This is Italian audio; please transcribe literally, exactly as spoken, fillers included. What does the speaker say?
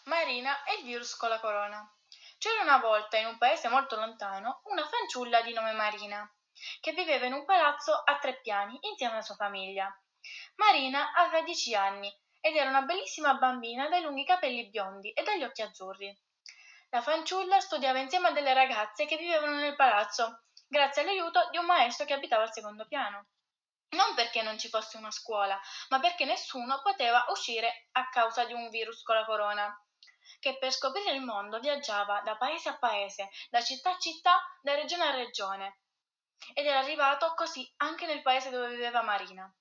Marina e il virus con la corona. C'era una volta, in un paese molto lontano, una fanciulla di nome Marina, che viveva in un palazzo a tre piani insieme alla sua famiglia. Marina aveva dieci anni ed era una bellissima bambina dai lunghi capelli biondi e dagli occhi azzurri. La fanciulla studiava insieme a delle ragazze che vivevano nel palazzo, grazie all'aiuto di un maestro che abitava al secondo piano. Non perché non ci fosse una scuola, ma perché nessuno poteva uscire a causa di un virus con la corona, che per scoprire il mondo viaggiava da paese a paese, da città a città, da regione a regione. Ed era arrivato così anche nel paese dove viveva Marina.